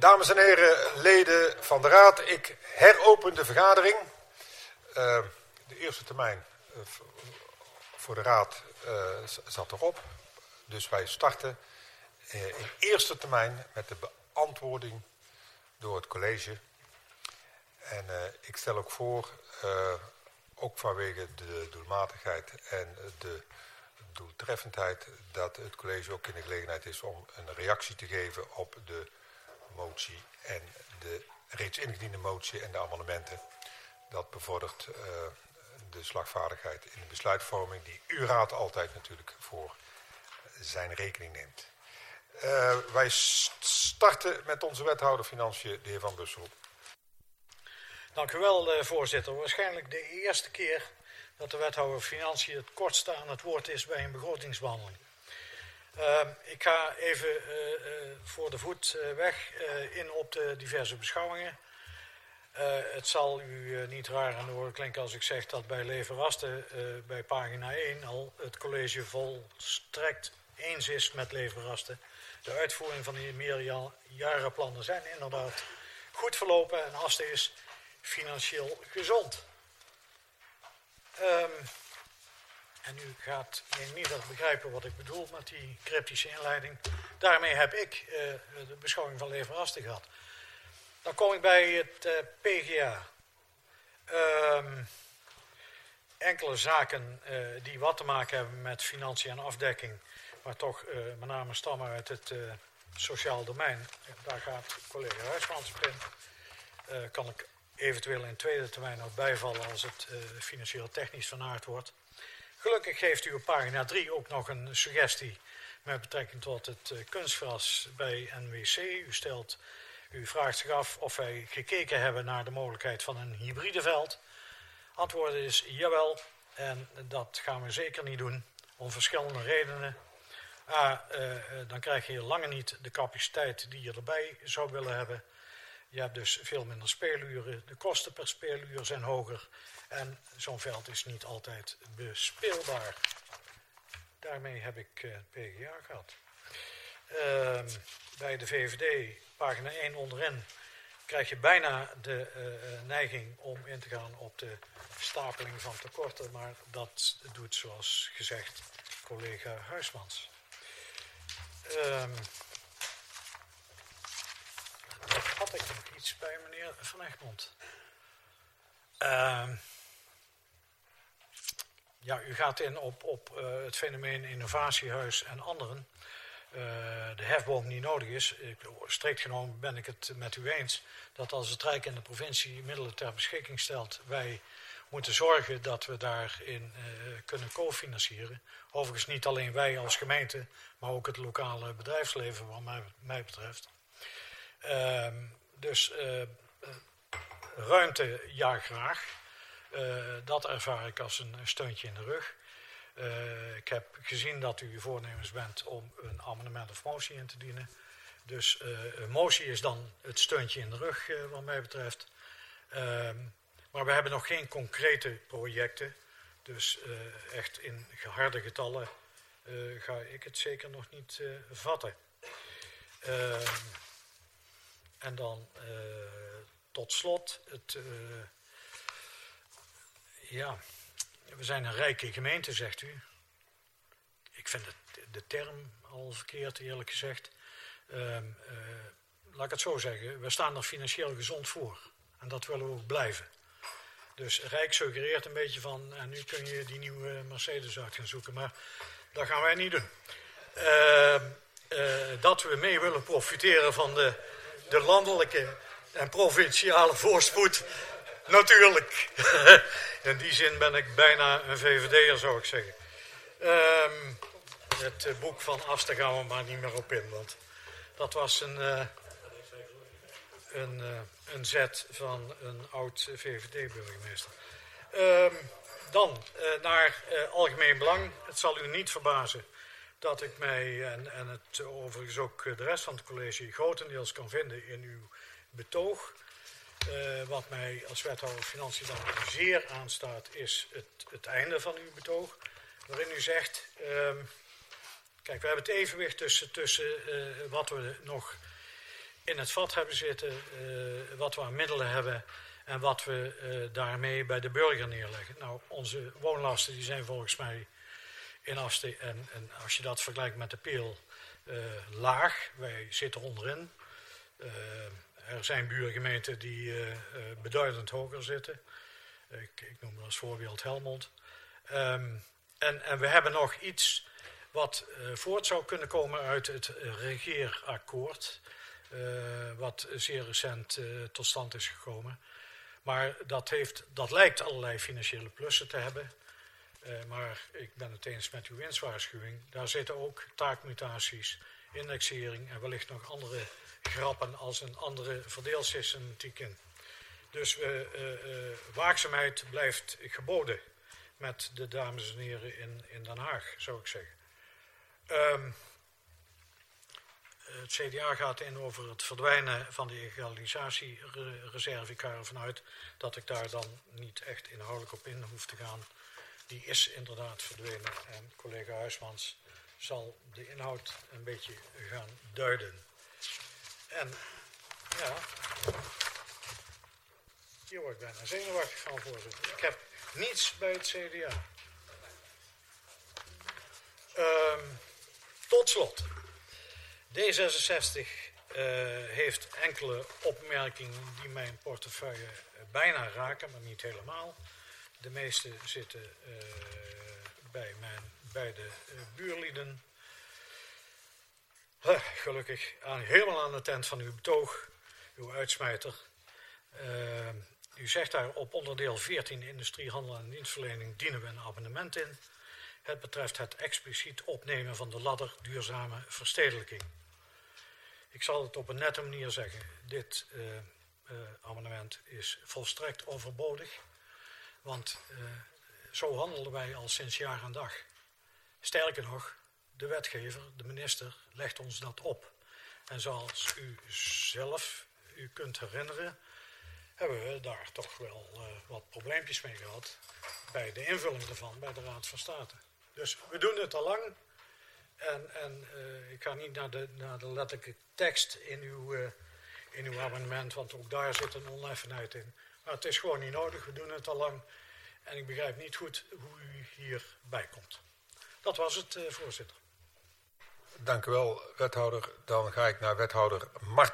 Dames en heren, leden van de Raad, ik heropen de vergadering. De eerste termijn voor de Raad zat erop. Dus wij starten in eerste termijn met de beantwoording door het college. En ik stel ook voor, ook vanwege de doelmatigheid en de doeltreffendheid, dat het college ook in de gelegenheid is om een reactie te geven op de motie en de reeds ingediende motie en de amendementen. Dat bevordert de slagvaardigheid in de besluitvorming die uw raad altijd natuurlijk voor zijn rekening neemt. Wij starten met onze wethouder Financiën, de heer Van Bussel. Dank u wel, voorzitter. Waarschijnlijk de eerste keer dat de wethouder Financiën het kortste aan het woord is bij een begrotingsbehandeling. Ik ga even voor de voet weg in op de diverse beschouwingen. Het zal u niet raar aan de oren klinken als ik zeg dat bij Leveraste bij pagina 1 al het college volstrekt eens is met Leveraste. De uitvoering van die meerjarenplannen zijn inderdaad goed verlopen en Aste is financieel gezond. En u gaat niet begrijpen wat ik bedoel met die cryptische inleiding. Daarmee heb ik de beschouwing van Leveraste gehad. Dan kom ik bij het PGA. Enkele zaken die wat te maken hebben met financiën en afdekking, maar toch met name stammen uit het sociaal domein. Daar gaat collega Huismans op in. Kan ik eventueel in tweede termijn nog bijvallen als het financieel technisch van aard wordt. Gelukkig geeft u op pagina 3 ook nog een suggestie met betrekking tot het kunstgras bij NWC. U vraagt zich af of wij gekeken hebben naar de mogelijkheid van een hybride veld. Antwoord is jawel, en dat gaan we zeker niet doen, om verschillende redenen. Dan krijg je lange niet de capaciteit die je erbij zou willen hebben. Je hebt dus veel minder speeluren, de kosten per speeluur zijn hoger en zo'n veld is niet altijd bespeelbaar. Daarmee heb ik het PGA gehad. Bij de VVD, pagina 1 onderin, krijg je bijna de neiging om in te gaan op de stapeling van tekorten, maar dat doet zoals gezegd collega Huismans. Had ik nog iets bij meneer Van Egmond? Ja, u gaat in op het fenomeen innovatiehuis en anderen. De hefboom die nodig is. Strikt genomen ben ik het met u eens dat als het Rijk en de provincie middelen ter beschikking stelt, wij moeten zorgen dat we daarin kunnen cofinancieren. Overigens niet alleen wij als gemeente, maar ook het lokale bedrijfsleven wat mij betreft. Dus ruimte, ja graag. Dat ervaar ik als een steuntje in de rug. Ik heb gezien dat u voornemens bent om een amendement of motie in te dienen. Dus een motie is dan het steuntje in de rug wat mij betreft. Maar we hebben nog geen concrete projecten. Dus echt in harde getallen ga ik het zeker nog niet vatten. En dan tot slot, we zijn een rijke gemeente, zegt u. Ik vind de term al verkeerd, eerlijk gezegd. Laat ik het zo zeggen, we staan er financieel gezond voor. En dat willen we ook blijven. Dus Rijk suggereert een beetje van, en nu kun je die nieuwe Mercedes uit gaan zoeken. Maar dat gaan wij niet doen. Dat we mee willen profiteren van de landelijke en provinciale voorspoed, natuurlijk. In die zin ben ik bijna een VVD'er, zou ik zeggen. Het boek van Aste gaan we maar niet meer op in, want dat was een zet van een oud VVD-burgemeester. Dan naar algemeen belang. Het zal u niet verbazen dat ik mij, en het overigens ook de rest van het college, grotendeels kan vinden in uw betoog. Wat mij als wethouder Financiën dan zeer aanstaat, is het einde van uw betoog. Waarin u zegt, kijk, we hebben het evenwicht tussen wat we nog in het vat hebben zitten, wat we aan middelen hebben en wat we daarmee bij de burger neerleggen. Nou, onze woonlasten die zijn volgens mij in Asten, en als je dat vergelijkt met de Peel, laag. Wij zitten onderin. Er zijn buurgemeenten die beduidend hoger zitten. Ik noem als voorbeeld Helmond. En we hebben nog iets wat voort zou kunnen komen uit het regeerakkoord, wat zeer recent tot stand is gekomen. Maar dat lijkt allerlei financiële plussen te hebben. Maar ik ben het eens met uw winstwaarschuwing. Daar zitten ook taakmutaties, indexering en wellicht nog andere grappen als een andere verdeelsystematiek in. Dus waakzaamheid blijft geboden met de dames en heren in Den Haag, zou ik zeggen. Het CDA gaat in over het verdwijnen van de egalisatiereserve. Ik ga ervan uit dat ik daar dan niet echt inhoudelijk op in hoef te gaan. Die is inderdaad verdwenen en collega Huismans zal de inhoud een beetje gaan duiden. En ja, hier word ik bijna zenuwachtig van, voorzitter. Ik heb niets bij het CDA. Tot slot. D66 heeft enkele opmerkingen die mijn portefeuille bijna raken, maar niet helemaal. De meeste zitten bij mijn beide buurlieden. Gelukkig helemaal aan de tent van uw betoog, uw uitsmijter. U zegt daar op onderdeel 14 industrie, handel en dienstverlening dienen we een abonnement in. Het betreft het expliciet opnemen van de ladder duurzame verstedelijking. Ik zal het op een nette manier zeggen. Dit amendement is volstrekt overbodig. Want zo handelen wij al sinds jaar en dag. Sterker nog, de wetgever, de minister, legt ons dat op. En zoals u zelf u kunt herinneren, hebben we daar toch wel wat probleempjes mee gehad bij de invulling ervan bij de Raad van State. Dus we doen het al lang. En ik ga niet naar de letterlijke tekst in uw amendement, want ook daar zit een oneffenheid in. Maar het is gewoon niet nodig, we doen het al lang. En ik begrijp niet goed hoe u hierbij komt. Dat was het, voorzitter. Dank u wel, wethouder. Dan ga ik naar wethouder Marten.